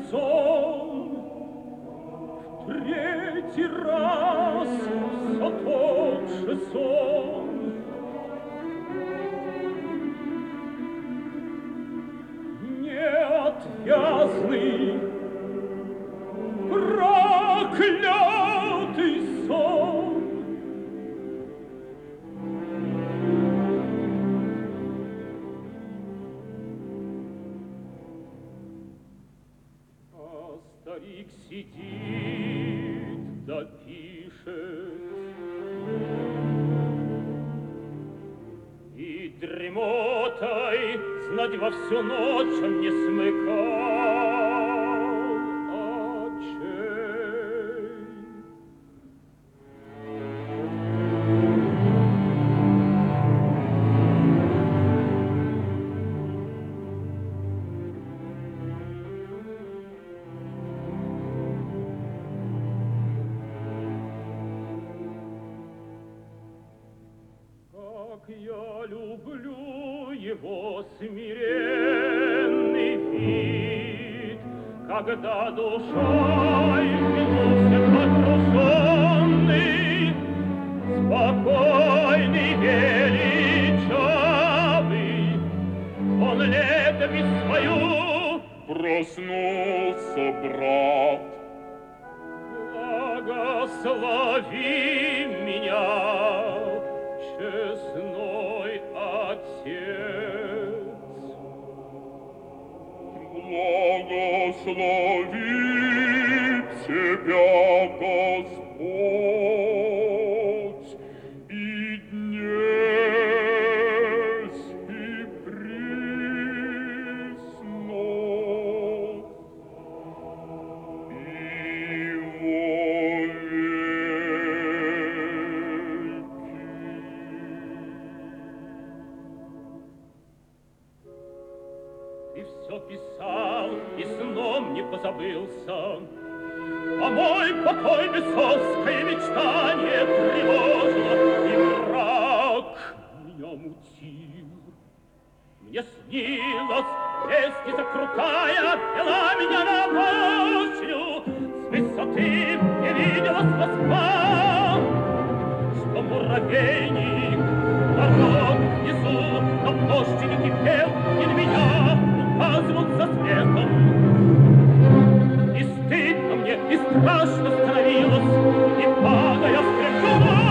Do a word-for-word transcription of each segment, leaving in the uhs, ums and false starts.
сезон, в третий раз все тот же сон. Неотвязный, проклятый сон. Старик сидит, да пишет, и дремотой знать во всю ночь он не смыкал очей. Как я люблю его смиренный вид, когда душой минулся погруженный, спокойный, величавый, он летопись свою проснулся, брат. Благослови меня, честной Отец. Благословит тебя Господь и днесь, и присно, и Ты все писал, и сном не позабылся, а мой покой бесовское мечтание тревожило, и мрак меня мутил. Мне снилось, лестница крутая вела меня на башню, с высоты мне виделась Москва, что муравейник дорог внизу на площади кипел, и на меня указывал со светом. И стыдно мне, и страшно становилось, и падая в крикунов,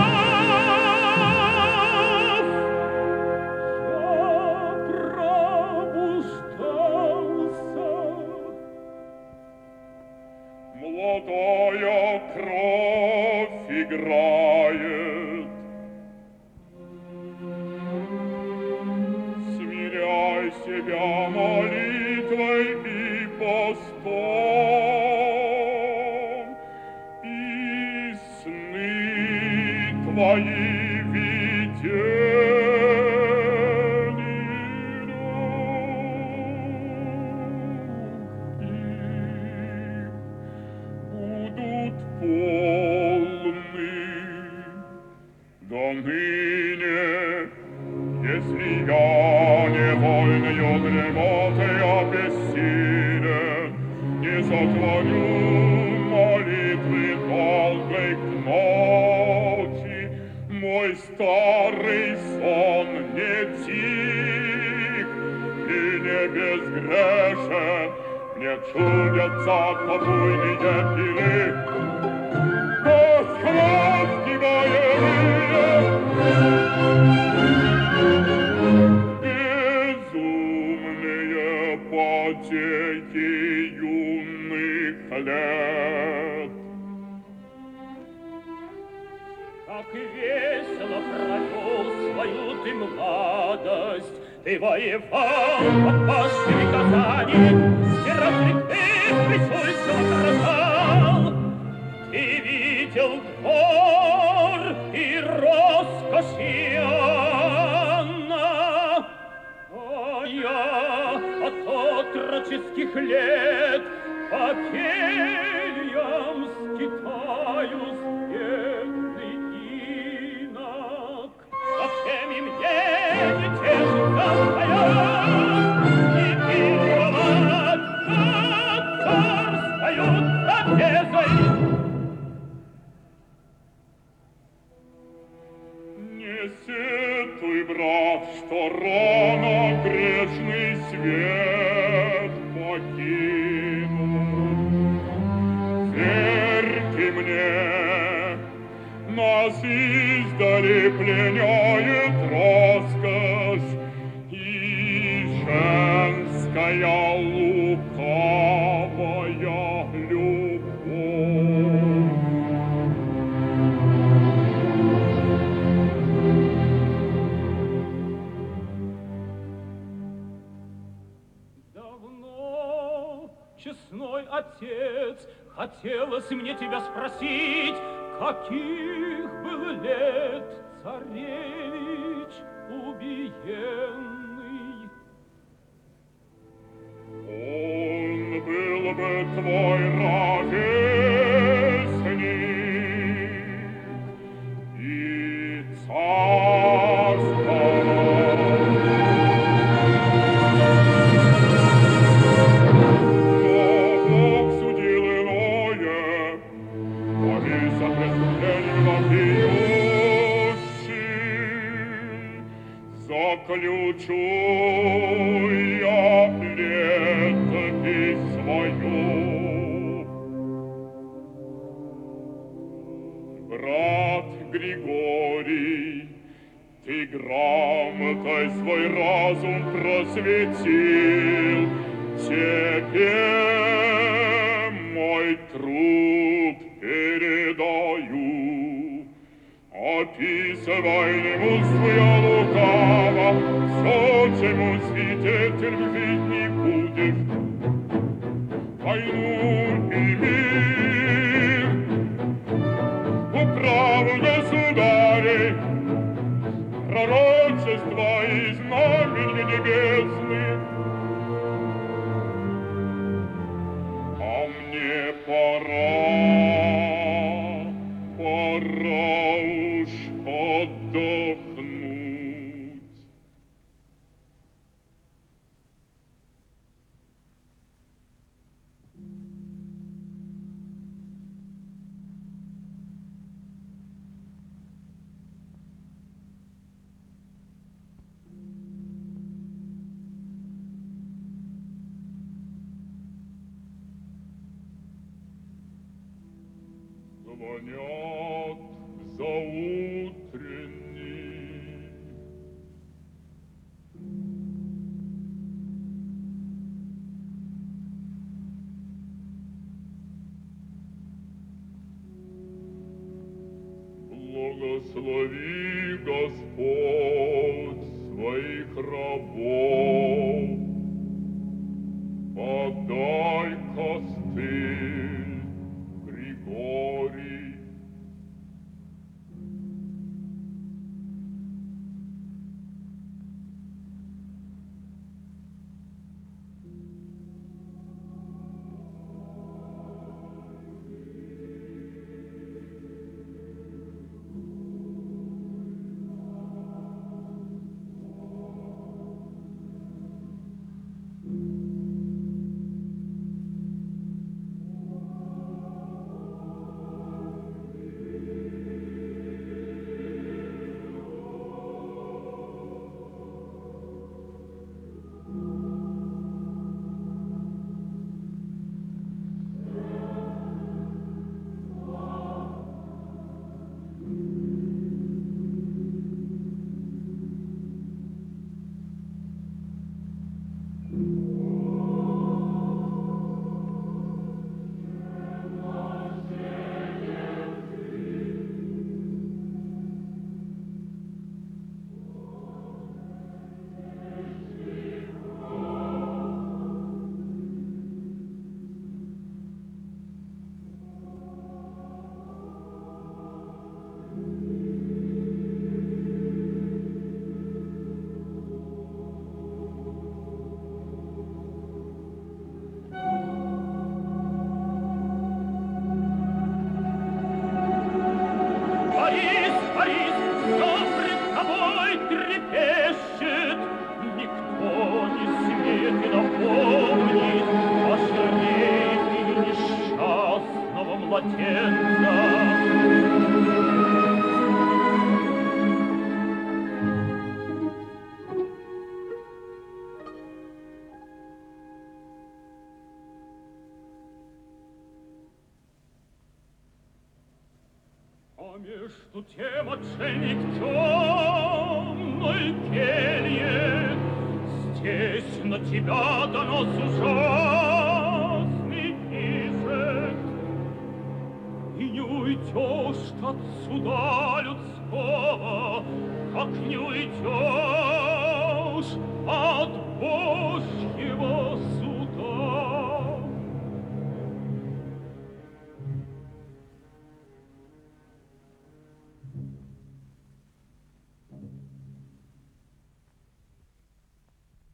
я пробуждался. Молодая кровь играет, смиряй себя молитвой и постом, и сны твои видели будут полны. До ныне, если я невольною дремотой обессилен, не сотворю молитвы долгой к ночи, мой старый сон не тих и не безгрешен, мне чудятся побойные пилы. Господи, безумные потехи юных лет. Как весело провел свою ты молодость, ты воевал под башнями Казани, и разве ты присущего красал? Ты видел двор и роскошь Иоанна, а я от отроческих лет по кельям скитаюсь, бедный инок. Зачем и мне не тешится стоять и пировать, как царь? свет покину. Верьте мне, нас издали пленяет роскошь и женская лукавая любовь. Давно, честной отец, хотелось мне тебя спросить, каких был лет царевич убиенный? Он был бы твой ровесник и царствовал. Но Бог судил иное, повеся преступление вопиющим, заключу я летопись свою. Брат Григорий, ты грамотой свой разум просветил, тебе мой труд передаю. Описывай не мужство я лукаво, все, чему свидетель жить не будешь. Войну и мир, управу государей, пророчества и знамения небесных. А мне пора, пора уж отдохнуть. Звонят заутренний. Благослови Господь своих рабов, подай костыль, Григорий. между тем отшельник темной келье, здесь на тебя донос ужасный пишет, и не уйдешь отсюда людского, как не уйдешь от